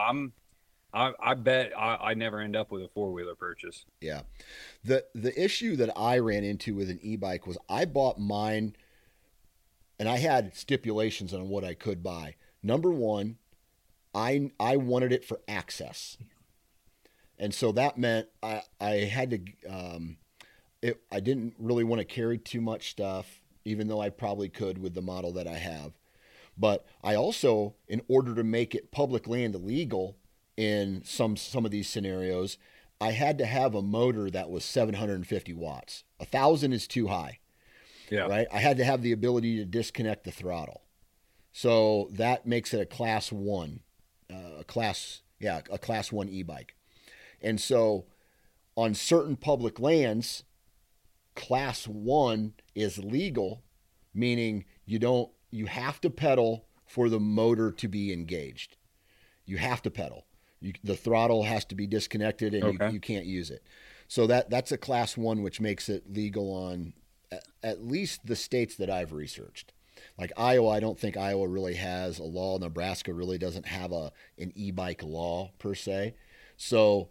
I bet I never end up with a 4-wheeler purchase. Yeah. The issue that I ran into with an e-bike was I bought mine, and I had stipulations on what I could buy. Number one, I wanted it for access. And so that meant I had to, I didn't really want to carry too much stuff, even though I probably could with the model that I have. But I also, in order to make it public land illegal in some of these scenarios, I had to have a motor that was 750 watts. 1,000 is too high. Yeah. Right. I had to have the ability to disconnect the throttle. So that makes it a class 1, a class 1 e-bike. And so on certain public lands, class 1 is legal, meaning you don't you have to pedal for the motor to be engaged. You have to pedal. The throttle has to be disconnected, and you can't use it. So that's a class 1, which makes it legal on at least the states that I've researched. Like Iowa, I don't think Iowa really has a law. Nebraska really doesn't have an e-bike law per se. So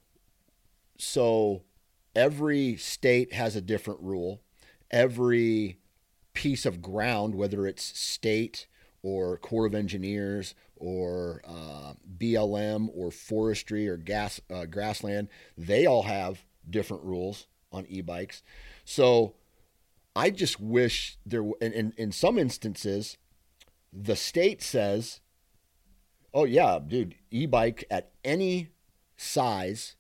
every state has a different rule. Every piece of ground, whether it's state or Corps of Engineers or BLM or forestry or grassland, they all have different rules on e-bikes. So I just wish there, in some instances, the state says, oh yeah, dude, e-bike at any size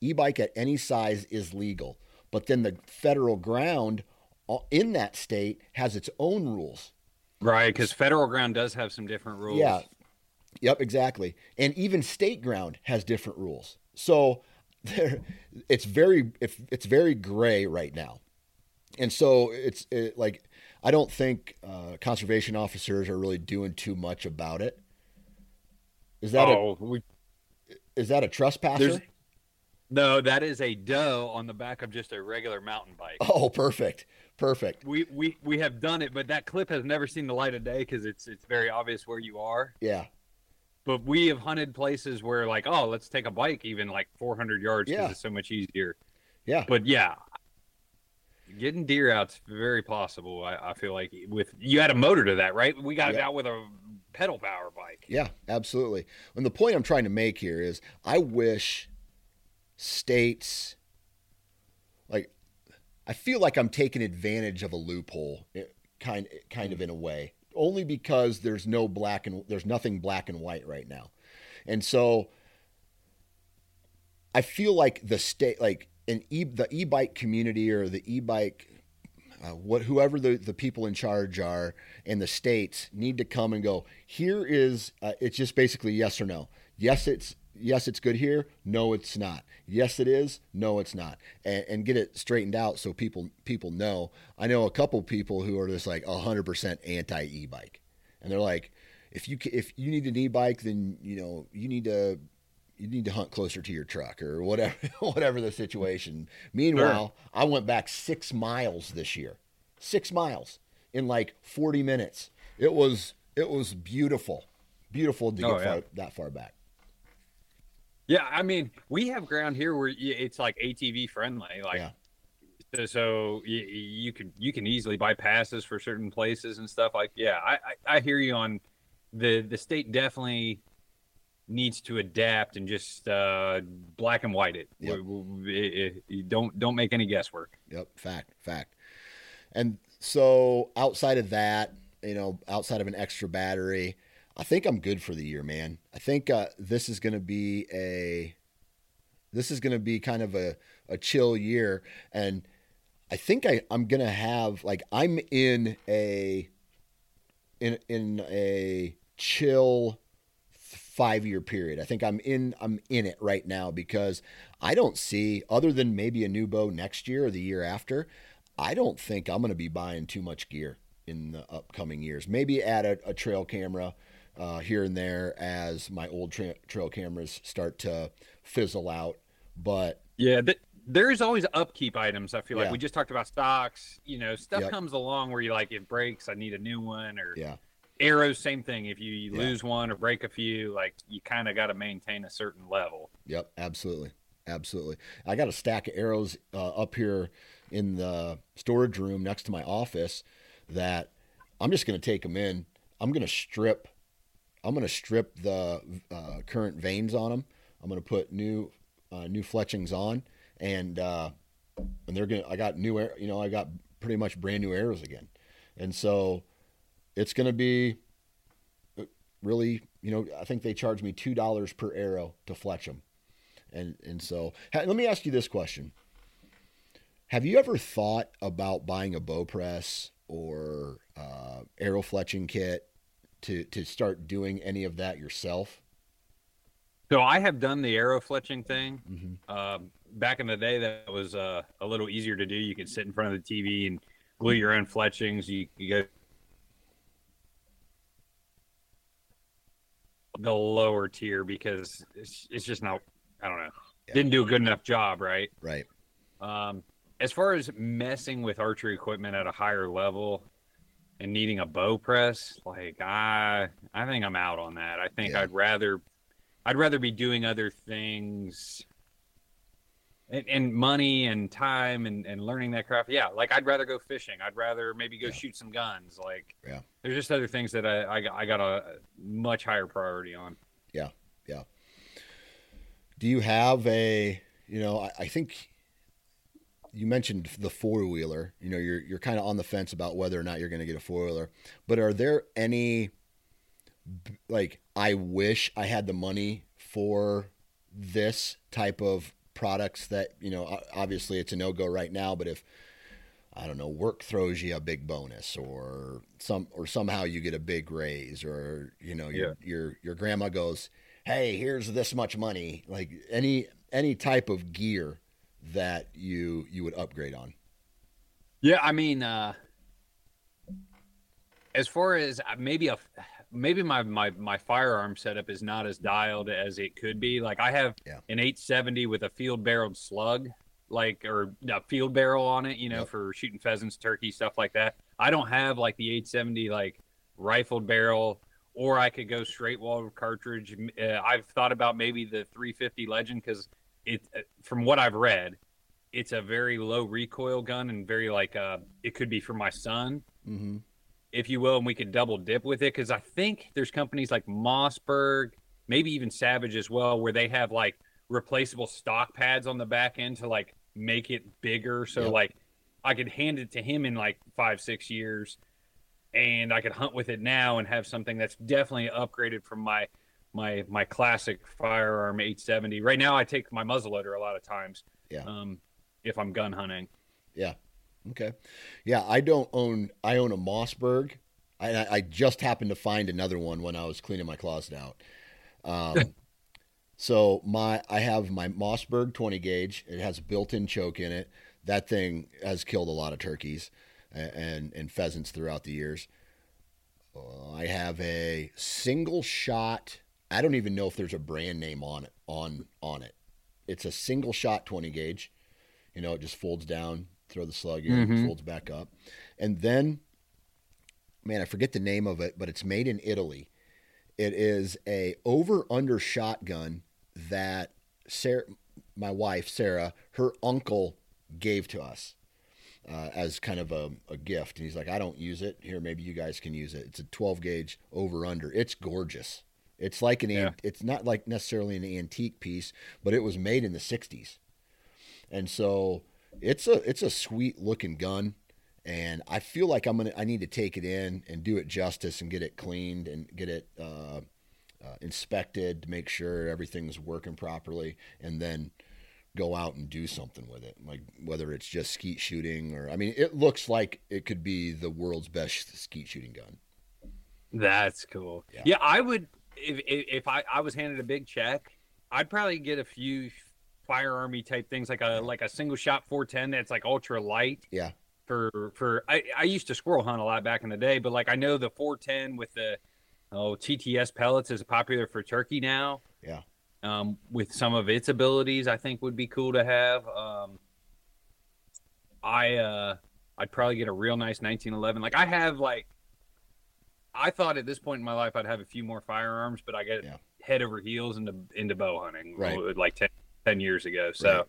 is legal. But then the federal ground in that state has its own rules. Right, because federal ground does have some different rules. Yeah. Yep, exactly. And even state ground has different rules. So it's very gray right now. And so I don't think conservation officers are really doing too much about it. Is that a trespasser? No, that is a doe on the back of just a regular mountain bike. Oh, perfect. We have done it, but that clip has never seen the light of day because it's very obvious where you are. Yeah. But we have hunted places where like, oh, let's take a bike even like 400 yards because it's so much easier. Yeah. But yeah, getting deer out's very possible. I feel like you had a motor to that, right? We got it out with a pedal power bike. Yeah, absolutely. And the point I'm trying to make here is I wish states, like, I feel like I'm taking advantage of a loophole kind of in a way, only because there's nothing black and white right now. And so I feel like the state, like the e-bike community or the e-bike, whoever the people in charge are, and the states need to come and go, here is, it's just basically yes or no. Yes, it's good here. No, it's not. Yes, it is. No, it's not. And get it straightened out so people know. I know a couple people who are just like 100% anti e-bike, and they're like, if you need an e-bike, then you need to hunt closer to your truck or whatever the situation. Meanwhile, sure. I went back 6 miles this year, 6 miles in like 40 minutes. It was beautiful to get that far back. Yeah, I mean, we have ground here where it's like ATV friendly, so you can easily buy passes for certain places and stuff. Like, yeah, I hear you on the state definitely needs to adapt and just black and white it. Yep. Don't make any guesswork. Yep, fact. And so outside of that, outside of an extra battery, I think I'm good for the year, man. I think this is going to be kind of a chill year, and I think I'm going to have, like, I'm in a chill 5-year period. I think I'm in it right now because I don't see, other than maybe a new bow next year or the year after, I don't think I'm going to be buying too much gear in the upcoming years. Maybe add a trail camera here and there as my old trail cameras start to fizzle out. But yeah, there's always upkeep items. I feel like we just talked about stocks, stuff comes along where you like, it breaks, I need a new one, or arrows, same thing. If you lose one or break a few, like, you kind of got to maintain a certain level. Yep. Absolutely. I got a stack of arrows up here in the storage room next to my office that I'm just going to take them in. I'm going to strip the current vanes on them. I'm going to put new fletchings on, and they're going to, I got pretty much brand new arrows again. And so it's going to be really, I think they charge me $2 per arrow to fletch them. And so let me ask you this question. Have you ever thought about buying a bow press or arrow fletching kit to start doing any of that yourself? So I have done the arrow fletching thing. Mm-hmm. Back in the day, that was a little easier to do. You could sit in front of the TV and glue your own fletchings. You go the lower tier because it's just not, I don't know. Yeah. Didn't do a good enough job, right? Right. As far as messing with archery equipment at a higher level and needing a bow press, like I think I'm out on that. I think I'd rather be doing other things and money and time and learning that craft. Yeah, like I'd rather go fishing. I'd rather maybe go shoot some guns. Like there's just other things that I got a much higher priority on. Yeah. Do you have I think you mentioned the four-wheeler. You know, you're kind of on the fence about whether or not you're going to get a four-wheeler. But are there any, like, I wish I had the money for this type of products that, you know, obviously it's a no-go right now, but if, I don't know, work throws you a big bonus or somehow you get a big raise or, you know, your grandma goes, hey, here's this much money, like any type of gear that you would upgrade on. Yeah, I mean, as far as maybe my firearm setup is not as dialed as it could be. Like I have an 870 with a field barreled slug, or a field barrel on it, you know, for shooting pheasants, turkey, stuff like that. I don't have like the 870 like rifled barrel, or I could go straight wall cartridge. I've thought about maybe the 350 Legend because from what I've read, it's a very low recoil gun and very it could be for my son, if you will, and we could double dip with it because I think there's companies like Mossberg, maybe even Savage as well, where they have like replaceable stock pads on the back end to like make it bigger. So like I could hand it to him in like 5-6 years, and I could hunt with it now and have something that's definitely upgraded from my classic firearm 870. Right now, I take my muzzleloader a lot of times. If I'm gun hunting. Yeah. Okay. Yeah, I own a Mossberg. I just happened to find another one when I was cleaning my closet out. So I have my Mossberg 20 gauge. It has a built-in choke in it. That thing has killed a lot of turkeys and pheasants throughout the years. I have a single shot. I don't even know if there's a brand name on it. It's a single shot 20 gauge. You know, it just folds down, throw the slug in, folds back up. And then, man, I forget the name of it, but it's made in Italy. It is a over-under shotgun that Sarah, my wife, Sarah, her uncle gave to us as kind of a gift. And he's like, I don't use it. Here, maybe you guys can use it. It's a 12 gauge over-under. It's gorgeous. It's like it's not like necessarily an antique piece, but it was made in the 60s. And so it's a sweet looking gun, and I feel like I need to take it in and do it justice and get it cleaned and get it inspected to make sure everything's working properly, and then go out and do something with it. Like whether it's just skeet shooting or, I mean, it looks like it could be the world's best skeet shooting gun. That's cool. Yeah, I would, if I was handed a big check, I'd probably get a few firearmy type things like a single shot 410 that's like ultra light. Yeah. I used to squirrel hunt a lot back in the day, but like I know the 410 with the TTS pellets is popular for turkey now. Yeah. With some of its abilities, I think would be cool to have. I'd probably get a real nice 1911. Like I thought at this point in my life I'd have a few more firearms, but I get head over heels into bow hunting like 10 years ago. So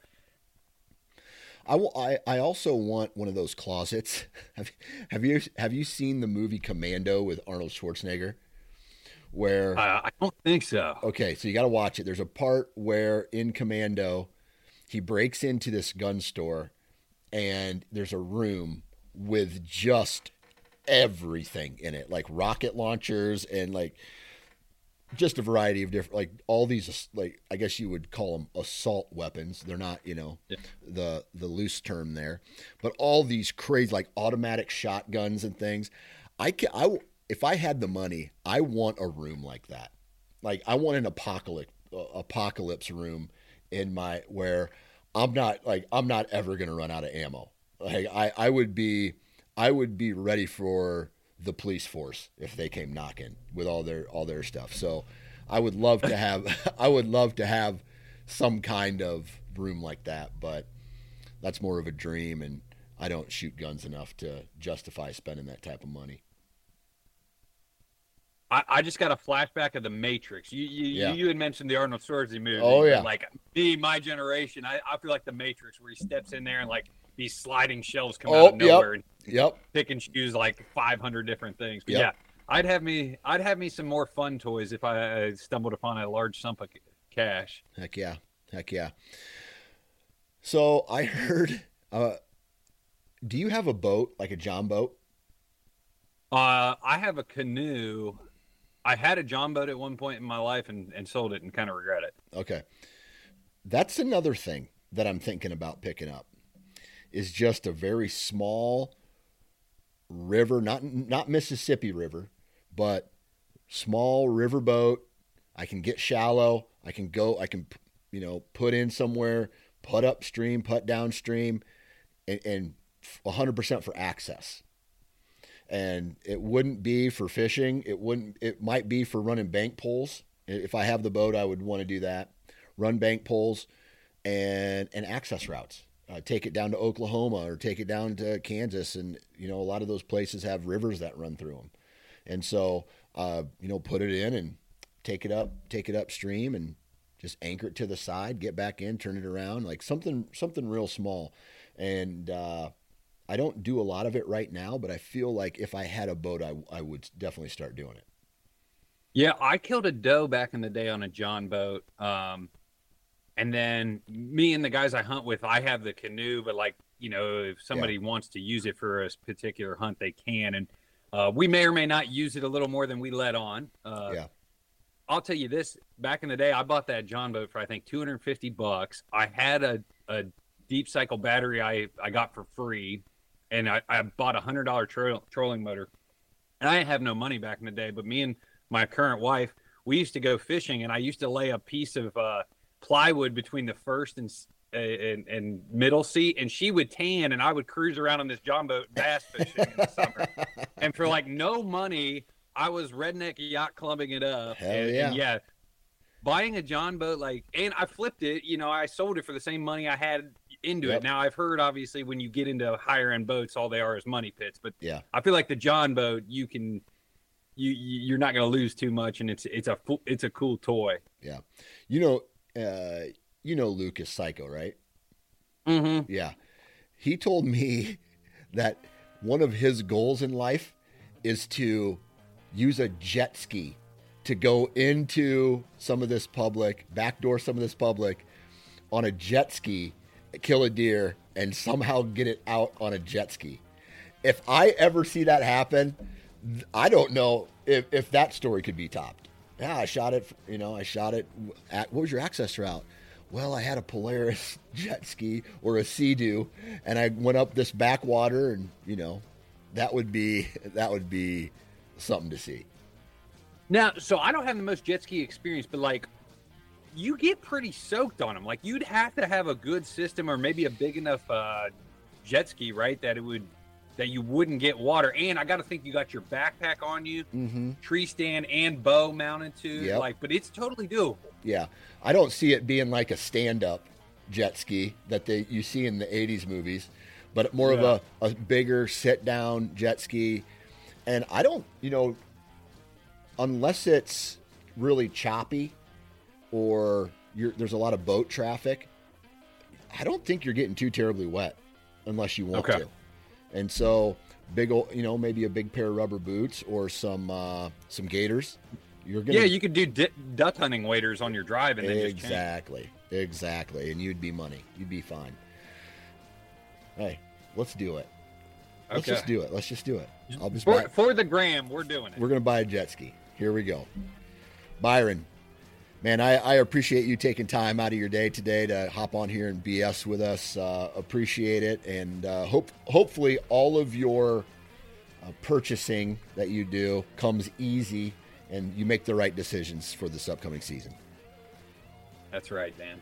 I also want one of those closets. Have you seen the movie Commando with Arnold Schwarzenegger? Where I don't think so. Okay, so you got to watch it. There's a part where in Commando he breaks into this gun store and there's a room with just everything in it, like rocket launchers and like just a variety of different, like all these, like I guess you would call them assault weapons. They're not, the loose term there, but all these crazy like automatic shotguns and things. If I had the money, I want a room like that. Like I want an apocalypse room where I'm not ever going to run out of ammo. Like I would be ready for the police force if they came knocking with all their stuff. So I would love to have some kind of room like that, but that's more of a dream, and I don't shoot guns enough to justify spending that type of money. I just got a flashback of The Matrix. You had mentioned the Arnold Schwarzenegger movie. Oh, yeah. Like my generation, I feel like The Matrix, where he steps in there and like these sliding shelves come out of nowhere and pick and choose like 500 different things. But yeah, I'd have me some more fun toys if I stumbled upon a large sum of cash. Heck yeah. So I heard, do you have a boat, like a John boat? I have a canoe. I had a John boat at one point in my life and sold it and kind of regret it. Okay. That's another thing that I'm thinking about picking up, is just a very small river, not Mississippi River, but small river boat. I can get shallow. I can put in somewhere, put upstream, put downstream, and 100% for access. And it wouldn't be for fishing. It might be for running bank poles. If I have the boat, I would want to do that. Run bank poles and access routes. Take it down to Oklahoma or take it down to Kansas. And, a lot of those places have rivers that run through them. And so, put it in and take it upstream and just anchor it to the side, get back in, turn it around, like something real small. And, I don't do a lot of it right now, but I feel like if I had a boat, I would definitely start doing it. Yeah, I killed a doe back in the day on a John boat. And then me and the guys I hunt with, I have the canoe, but if somebody wants to use it for a particular hunt, they can. And we may or may not use it a little more than we let on. I'll tell you this, back in the day, I bought that John boat for, I think, $250. I had a deep cycle battery I got for free. And I bought a $100 trolling motor. And I didn't have no money back in the day, but me and my current wife, we used to go fishing, and I used to lay a piece of plywood between the first and middle seat, and she would tan, and I would cruise around on this John boat bass fishing in the summer. And for no money, I was redneck yacht clubbing it up. Hell yeah. And yeah, buying a John boat, and I flipped it, I sold it for the same money I had into it. Now, I've heard, obviously, when you get into higher end boats, all they are is money pits. But I feel like the John boat, you're not going to lose too much, and it's a cool toy. Yeah, Lucas Psycho, right? Mm-hmm. Yeah, he told me that one of his goals in life is to use a jet ski to go into backdoor some of this public on a jet ski, kill a deer, and somehow get it out on a jet ski. If I ever see that happen, I don't know if that story could be topped. Yeah, I shot it at, what was your access route? Well, I had a Polaris jet ski or a Sea-Doo, and I went up this backwater, and that would be something to see. Now, so I don't have the most jet ski experience, but you get pretty soaked on them. You'd have to have a good system, or maybe a big enough jet ski, right? That you wouldn't get water. And I got to think you got your backpack on you, tree stand and bow mounted too. But it's totally doable. Yeah, I don't see it being like a stand-up jet ski that you see in the 80s movies, but more of a bigger sit-down jet ski. And I don't, unless it's really choppy or there's a lot of boat traffic, I don't think you're getting too terribly wet unless you want to. And so big old, maybe a big pair of rubber boots or some gaiters. You could do duck hunting waders on your drive and then exactly, and you'd be money. You'd be fine. Hey, let's do it. Let's just do it. I'll just for the gram, we're doing it. We're gonna buy a jet ski. Here we go. Byron, man, I appreciate you taking time out of your day today to hop on here and BS with us. Appreciate it, and hopefully all of your purchasing that you do comes easy, and you make the right decisions for this upcoming season. That's right, Dan.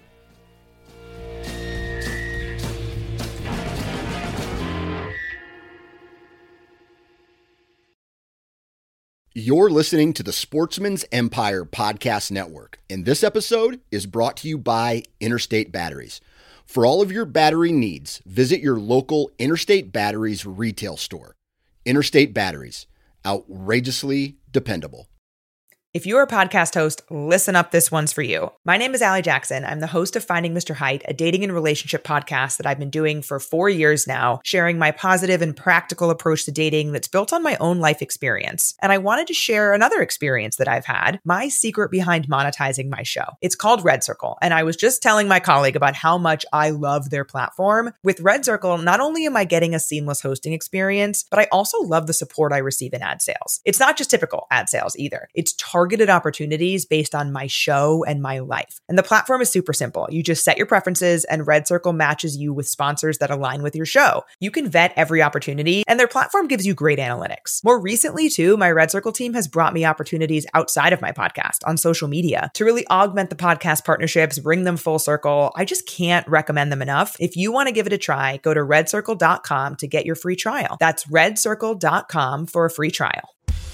You're listening to the Sportsman's Empire Podcast Network, and this episode is brought to you by Interstate Batteries. For all of your battery needs, visit your local Interstate Batteries retail store. Interstate Batteries, outrageously dependable. If you're a podcast host, listen up, this one's for you. My name is Allie Jackson. I'm the host of Finding Mr. Height, a dating and relationship podcast that I've been doing for 4 years now, sharing my positive and practical approach to dating that's built on my own life experience. And I wanted to share another experience that I've had, my secret behind monetizing my show. It's called Red Circle, and I was just telling my colleague about how much I love their platform. With Red Circle, not only am I getting a seamless hosting experience, but I also love the support I receive in ad sales. It's not just typical ad sales either. It's targeted opportunities based on my show and my life. And the platform is super simple. You just set your preferences and Red Circle matches you with sponsors that align with your show. You can vet every opportunity and their platform gives you great analytics. More recently too, my Red Circle team has brought me opportunities outside of my podcast on social media to really augment the podcast partnerships, bring them full circle. I just can't recommend them enough. If you want to give it a try, go to redcircle.com to get your free trial. That's redcircle.com for a free trial.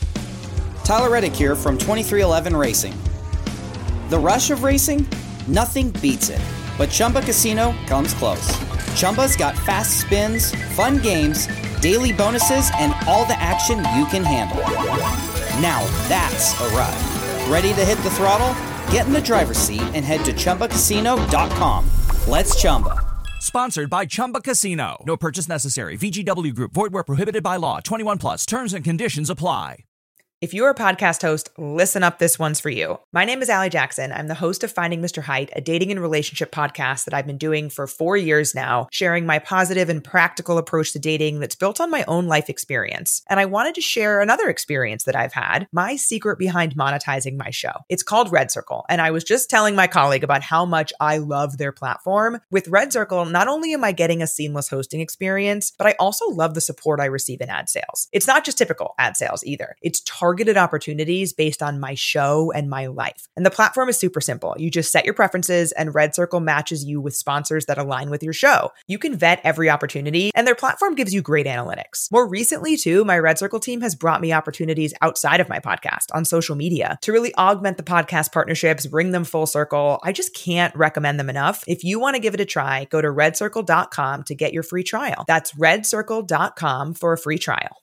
Tyler Reddick here from 2311 Racing. The rush of racing? Nothing beats it. But Chumba Casino comes close. Chumba's got fast spins, fun games, daily bonuses, and all the action you can handle. Now that's a ride. Ready to hit the throttle? Get in the driver's seat and head to ChumbaCasino.com. Let's Chumba. Sponsored by Chumba Casino. No purchase necessary. VGW Group. Void where prohibited by law. 21 plus. Terms and conditions apply. If you're a podcast host, listen up, this one's for you. My name is Allie Jackson. I'm the host of Finding Mr. Height, a dating and relationship podcast that I've been doing for 4 years now, sharing my positive and practical approach to dating that's built on my own life experience. And I wanted to share another experience that I've had, my secret behind monetizing my show. It's called Red Circle, and I was just telling my colleague about how much I love their platform. With Red Circle, not only am I getting a seamless hosting experience, but I also love the support I receive in ad sales. It's not just typical ad sales either. It's targeted opportunities based on my show and my life. And the platform is super simple. You just set your preferences and Red Circle matches you with sponsors that align with your show. You can vet every opportunity and their platform gives you great analytics. More recently too, my Red Circle team has brought me opportunities outside of my podcast on social media to really augment the podcast partnerships, bring them full circle. I just can't recommend them enough. If you want to give it a try, go to redcircle.com to get your free trial. That's redcircle.com for a free trial.